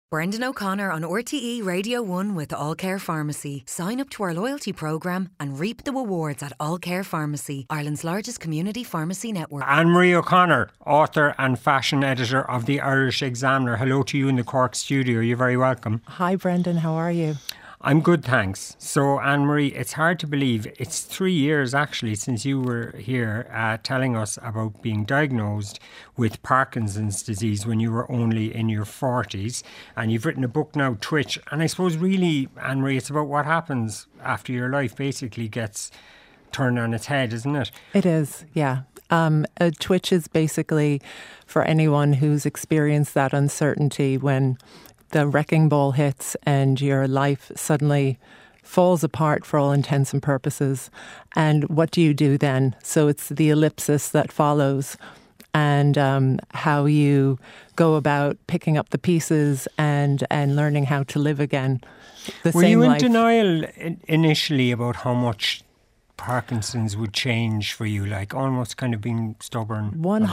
Brendan O'Connor on RTE Radio 1 with All Care Pharmacy. Sign up to our loyalty programme and reap the rewards at All Care Pharmacy, Ireland's largest community pharmacy network. Anne-Marie O'Connor, author and fashion editor of the Irish Examiner. Hello to you in the Cork studio. You're very welcome. Hi Brendan, how are you? I'm good, thanks. So, Anne-Marie, it's hard to believe it's 3 years actually since you were here telling us about being diagnosed with Parkinson's disease when you were only in your 40s. And you've written a book now, Twitch. And I suppose really, Anne-Marie, it's about what happens after your life basically gets turned on its head, isn't it? It is, yeah. A twitch is basically for anyone who's experienced that uncertainty when the wrecking ball hits and your life suddenly falls apart for all intents and purposes. And what do you do then? So it's the ellipsis that follows and how you go about picking up the pieces and learning how to live again. Were you in denial initially about how much Parkinson's would change for you, like almost kind of being stubborn?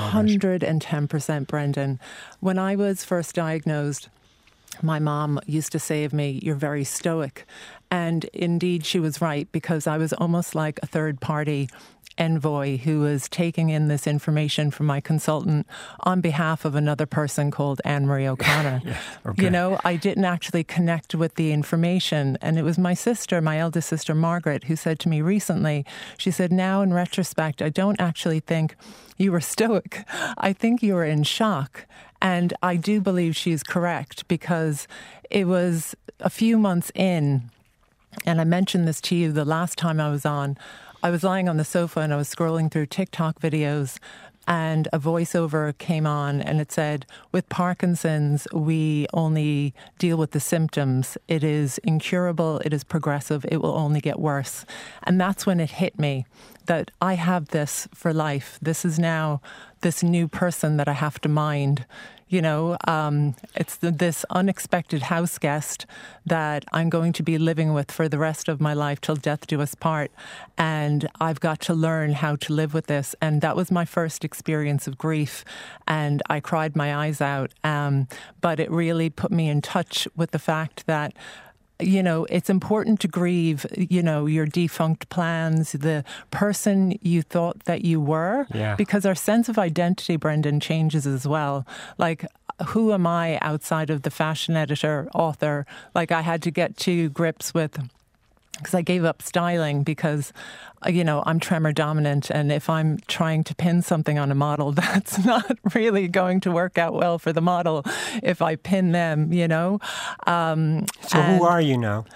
110%, Brendan. When I was first diagnosed, my mom used to say of me, "You're very stoic." And indeed, she was right, because I was almost like a third party envoy who was taking in this information from my consultant on behalf of another person called Anne-Marie O'Connor. Yeah, okay. You know, I didn't actually connect with the information. And it was my sister, my eldest sister, Margaret, who said to me recently, she said, "Now in retrospect, I don't actually think you were stoic. I think you were in shock." And I do believe she's correct, because it was a few months in, and I mentioned this to you the last time I was on, I was lying on the sofa and I was scrolling through TikTok videos, and a voiceover came on and it said, "With Parkinson's, we only deal with the symptoms. It is incurable, it is progressive, it will only get worse." And that's when it hit me that I have this for life. This is now this new person that I have to mind. You know, it's this unexpected house guest that I'm going to be living with for the rest of my life till death do us part. And I've got to learn how to live with this. And that was my first experience of grief. And I cried my eyes out. But it really put me in touch with the fact that, you know, it's important to grieve, you know, your defunct plans, the person you thought that you were, because our sense of identity, Brendan, changes as well. Like, who am I outside of the fashion editor, author? Like, I had to get to grips with, because I gave up styling because, you know, I'm tremor dominant. And if I'm trying to pin something on a model, that's not really going to work out well for the model if I pin them, you know. So who are you now?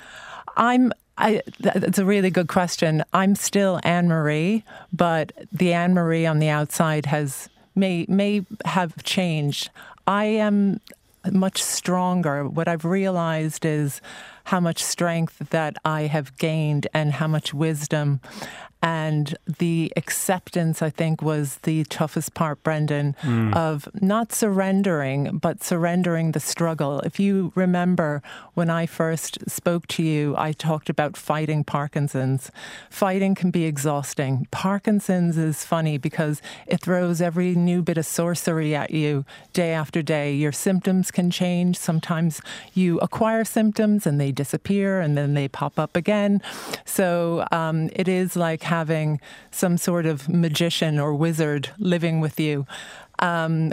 That's a really good question. I'm still Anne-Marie, but the Anne-Marie on the outside may have changed. I am much stronger. What I've realized is how much strength that I have gained and how much wisdom. And the acceptance, I think, was the toughest part, Brendan, of not surrendering, but surrendering the struggle. If you remember, when I first spoke to you, I talked about fighting Parkinson's. Fighting can be exhausting. Parkinson's is funny because it throws every new bit of sorcery at you day after day. Your symptoms can change. Sometimes you acquire symptoms and they disappear and then they pop up again. So it is like having some sort of magician or wizard living with you. And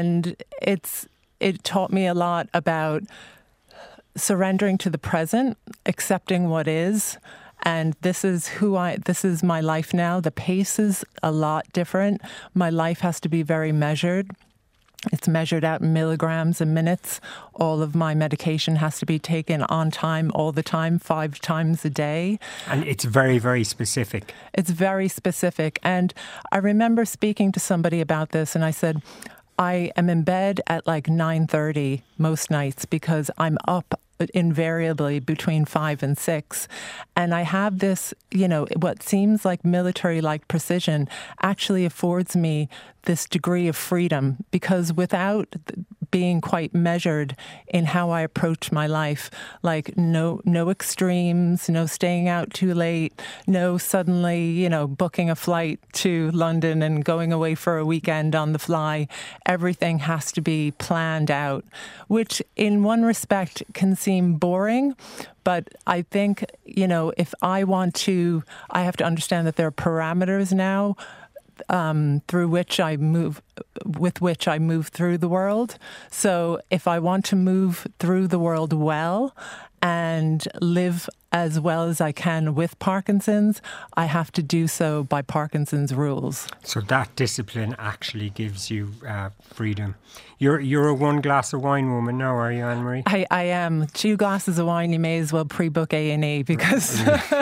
it taught me a lot about surrendering to the present, accepting what is. And this is my life now. The pace is a lot different. My life has to be very measured. It's measured out in milligrams and minutes. All of my medication has to be taken on time, all the time, 5 times a day. And it's very, very specific. It's very specific. And I remember speaking to somebody about this, and I said, I am in bed at like 9:30 most nights because I'm up invariably between 5 and 6. And I have this, what seems like military-like precision actually affords me this degree of freedom, because without being quite measured in how I approach my life. Like no extremes, no staying out too late, no suddenly, booking a flight to London and going away for a weekend on the fly. Everything has to be planned out, which in one respect can seem boring. But I think, if I want to, I have to understand that there are parameters now with which I move through the world. So if I want to move through the world well and live as well as I can with Parkinson's, I have to do so by Parkinson's rules. So that discipline actually gives you freedom. You're a one glass of wine woman now, are you, Anne-Marie? I am. 2 glasses of wine, you may as well pre-book A&E because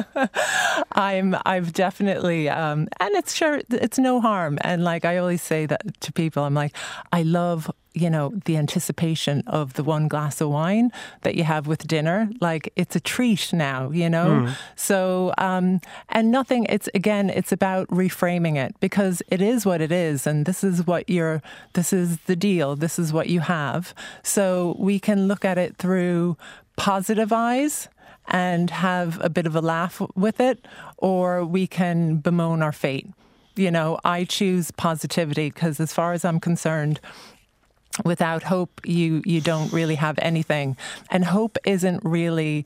I've definitely, and it's no harm. And like I always say that to people, I'm like, I love the anticipation of the 1 glass of wine that you have with dinner. Like it's a treat now, So, and nothing, it's about reframing it because it is what it is. And this is the deal. This is what you have. So we can look at it through positive eyes and have a bit of a laugh with it, or we can bemoan our fate. I choose positivity because as far as I'm concerned, without hope, you don't really have anything. And hope isn't really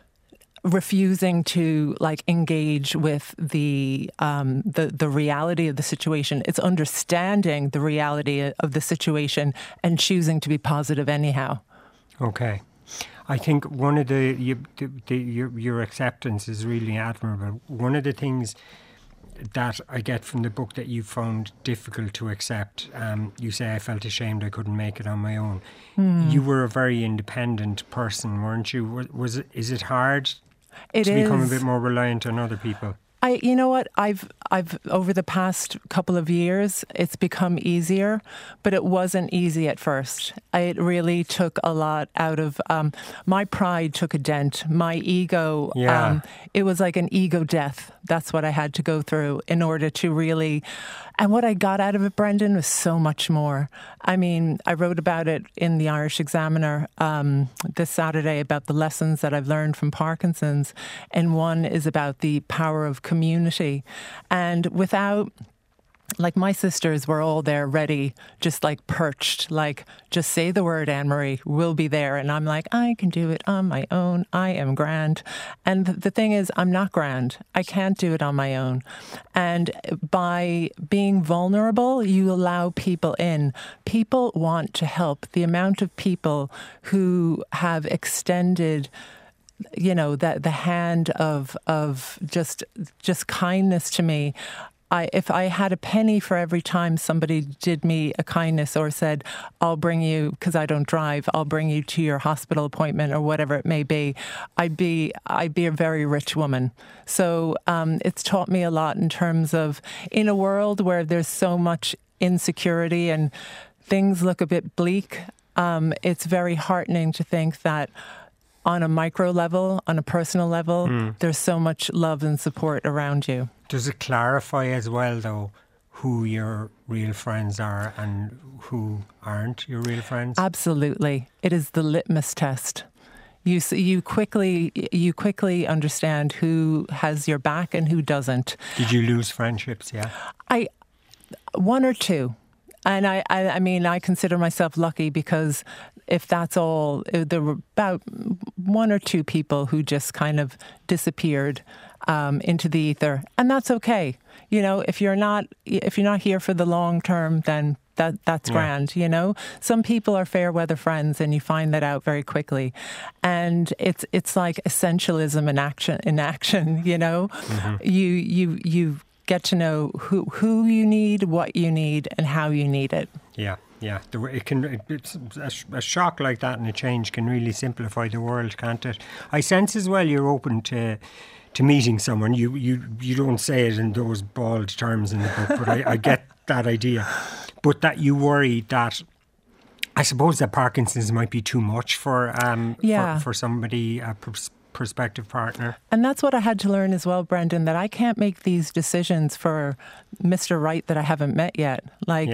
refusing to engage with the reality of the situation. It's understanding the reality of the situation and choosing to be positive anyhow. Okay. I think one of your acceptance is really admirable. One of the things that I get from the book that you found difficult to accept, you say, I felt ashamed I couldn't make it on my own. You were a very independent person, weren't you? Is it hard to become a bit more reliant on other people? You know what? I've over the past couple of years, it's become easier, but it wasn't easy at first. It really took a lot out of my pride. Took a dent. My ego. It was like an ego death. That's what I had to go through in order to really. And what I got out of it, Brendan, was so much more. I mean, I wrote about it in the Irish Examiner this Saturday about the lessons that I've learned from Parkinson's. And one is about the power of community. And without, my sisters were all there ready, just perched, just say the word, Anne-Marie, we'll be there. And I'm like, I can do it on my own. I am grand. And the thing is, I'm not grand. I can't do it on my own. And by being vulnerable, you allow people in. People want to help. The amount of people who have extended the hand of just kindness to me. If I had a penny for every time somebody did me a kindness or said, I'll bring you, because I don't drive, I'll bring you to your hospital appointment or whatever it may be, I'd be a very rich woman. So it's taught me a lot in terms of, in a world where there's so much insecurity and things look a bit bleak, it's very heartening to think that on a micro level, on a personal level, there's so much love and support around you. Does it clarify as well, though, who your real friends are and who aren't your real friends? Absolutely. It is the litmus test. You quickly understand who has your back and who doesn't. Did you lose friendships? Yeah. One or two. And I mean, I consider myself lucky because if that's all, there were about 1 or 2 people who just kind of disappeared into the ether, and that's okay. If you're not here for the long term, then that's grand. Some people are fair weather friends, and you find that out very quickly. And it's like essentialism in action. Mm-hmm. You get to know who you need, what you need, and how you need it. Yeah. It's a shock like that and a change can really simplify the world, can't it? I sense as well you're open to meeting someone. You don't say it in those bald terms in the book, but I get that idea. But that you worry that, I suppose that Parkinson's might be too much for somebody, prospective partner. And that's what I had to learn as well, Brendan, that I can't make these decisions for Mr. Right that I haven't met yet.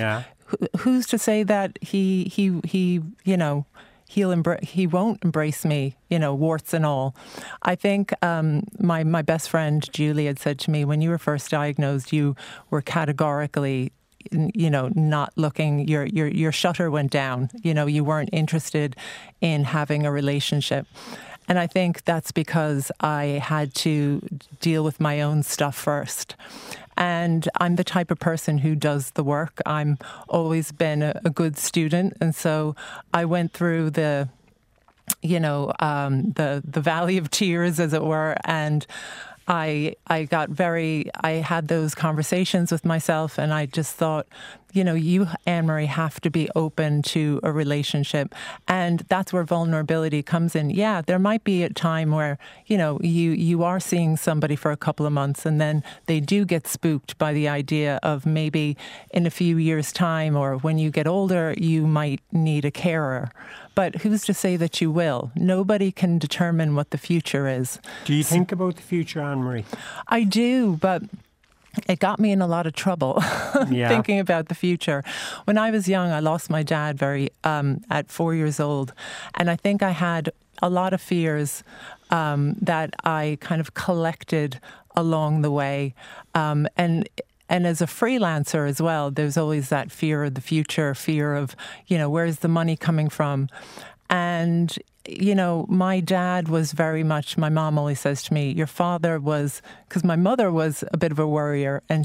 who's to say that he you know, he won't embrace me, you know, warts and all. I think my best friend Julie had said to me, when you were first diagnosed, you were categorically, you know, not looking, your shutter went down. You know, you weren't interested in having a relationship. And I think that's because I had to deal with my own stuff first. And I'm the type of person who does the work. I'm always been a good student. And so I went through the valley of tears, as it were. And I had those conversations with myself, and I just thought, you know, you, Anne-Marie, have to be open to a relationship. And that's where vulnerability comes in. Yeah, there might be a time where, you know, you are seeing somebody for a couple of months, and then they do get spooked by the idea of maybe in a few years' time, or when you get older, you might need a carer. But who's to say that you will? Nobody can determine what the future is. Do you think about the future, Anne-Marie? I do, but it got me in a lot of trouble thinking about the future. When I was young, I lost my dad at 4 years old. And I think I had a lot of fears that I kind of collected along the way. And as a freelancer as well, there's always that fear of the future, fear of, you know, where's the money coming from? And, you know, my dad was very much, my mom always says to me, your father was, because my mother was a bit of a worrier, and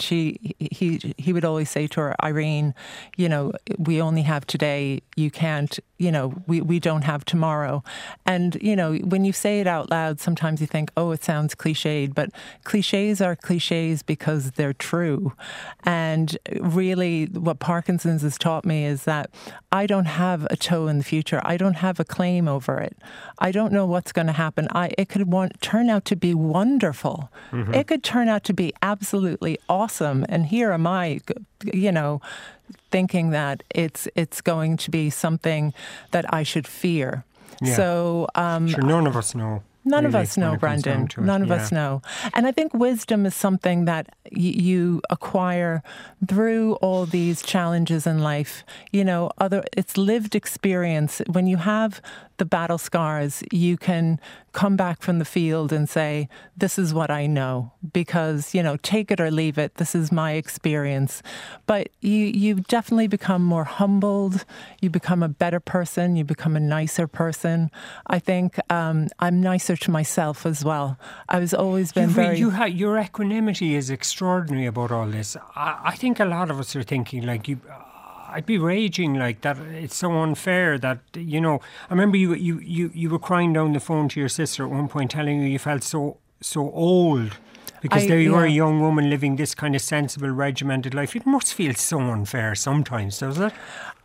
he would always say to her, Irene, you know, we only have today, you can't, you know, we don't have tomorrow. And, you know, when you say it out loud, sometimes you think, oh, it sounds cliched, but cliches are cliches because they're true. And really what Parkinson's has taught me is that I don't have a toe in the future. I don't have a claim over it. I don't know what's going to happen. It could turn out to be wonderful. Mm-hmm. It could turn out to be absolutely awesome. And here am I, you know, thinking that it's going to be something that I should fear. Yeah. So sure, none of us know. None of us know, Brendan. None of us know. And I think wisdom is something that you acquire through all these challenges in life. You know, it's lived experience. When you have the battle scars, you can come back from the field and say, this is what I know, because, you know, take it or leave it. This is my experience. But you definitely become more humbled. You become a better person. You become a nicer person. I think I'm nicer to myself as well. I was always been your equanimity is extraordinary about all this. I think a lot of us are thinking like I'd be raging like that. It's so unfair that, you know, I remember you were crying down the phone to your sister at one point, telling her you felt so old because there you were, a young woman living this kind of sensible, regimented life. It must feel so unfair sometimes, does it?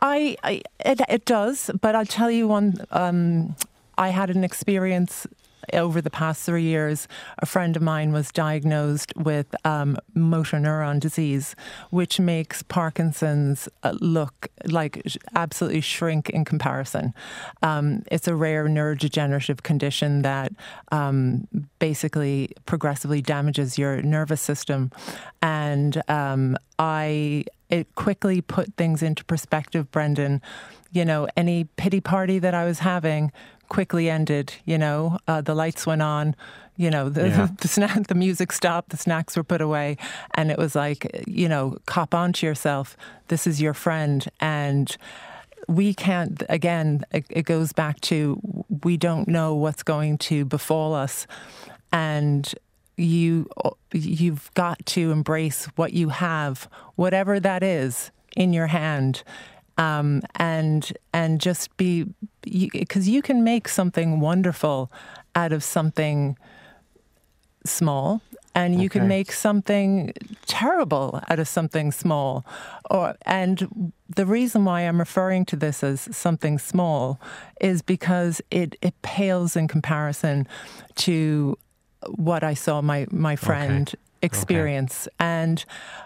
It does, but I'll tell you one. I had an experience over the past 3 years. A friend of mine was diagnosed with motor neuron disease, which makes Parkinson's look like absolutely shrink in comparison. It's a rare neurodegenerative condition that basically progressively damages your nervous system. And it quickly put things into perspective, Brendan. You know, any pity party that I was having quickly ended. You know, the lights went on, you know, the music stopped, the snacks were put away, and it was like, you know, cop onto yourself. This is your friend. And we can't, again, it goes back to, we don't know what's going to befall us. And you've got to embrace what you have, whatever that is, in your hand. And just be, because you can make something wonderful out of something small, and you can make something terrible out of something small. And the reason why I'm referring to this as something small is because it pales in comparison to what I saw my friend experience. And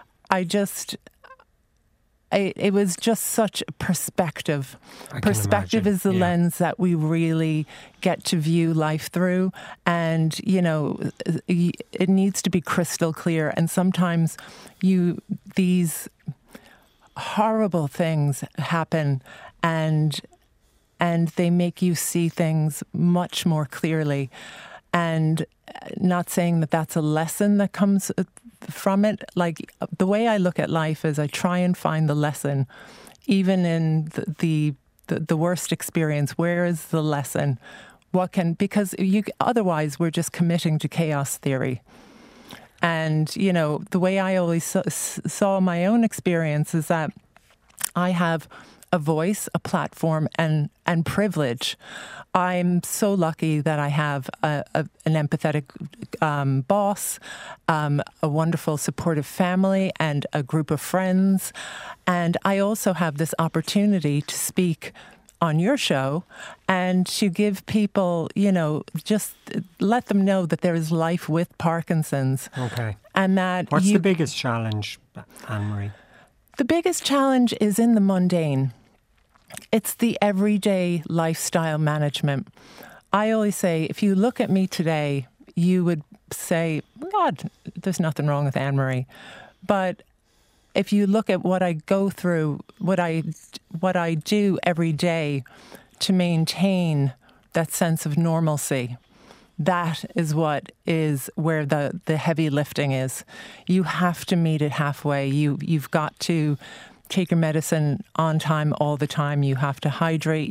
it was just such a perspective. Perspective is the lens that we really get to view life through. And, you know, it needs to be crystal clear. And sometimes these horrible things happen, and they make you see things much more clearly. And not saying that that's a lesson that comes from it. Like, the way I look at life is I try and find the lesson, even in the worst experience. Where is the lesson? Because otherwise we're just committing to chaos theory. And, the way I always saw my own experience is that I have a voice, a platform, and privilege. I'm so lucky that I have an empathetic boss, a wonderful supportive family, and a group of friends. And I also have this opportunity to speak on your show and to give people, just let them know that there is life with Parkinson's. Okay. And that What's the biggest challenge, Anne-Marie? The biggest challenge is in the mundane. It's the everyday lifestyle management. I always say, if you look at me today, you would say, God, there's nothing wrong with Anne-Marie. But if you look at what I go through, what I do every day to maintain that sense of normalcy, that is where the heavy lifting is. You have to meet it halfway. You've got to take your medicine on time all the time. You have to hydrate.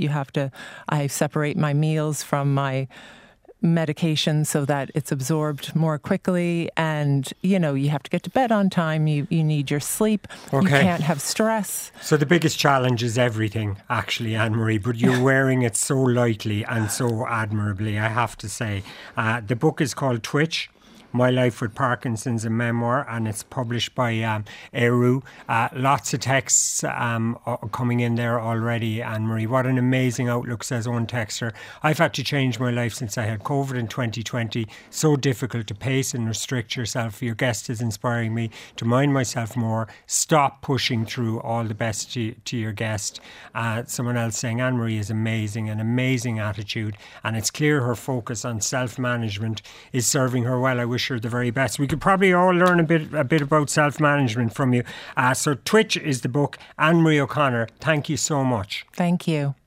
I separate my meals from my medication so that it's absorbed more quickly. And, you have to get to bed on time. You need your sleep. Okay. You can't have stress. So the biggest challenge is everything, actually, Anne-Marie, but you're wearing it so lightly and so admirably, I have to say. The book is called Twitch: My Life with Parkinson's, a memoir, and it's published by Eru. Lots of texts coming in there already, Anne-Marie. What an amazing outlook, says one texter. I've had to change my life since I had COVID in 2020. So difficult to pace and restrict yourself. Your guest is inspiring me to mind myself more. Stop pushing through. All the best to your guest. Someone else saying Anne-Marie is amazing, an amazing attitude, and it's clear her focus on self-management is serving her well. I wish her the very best. We could probably all learn a bit about self-management from you. So Twitch is the book. Anne-Marie O'Connor, thank you so much. Thank you.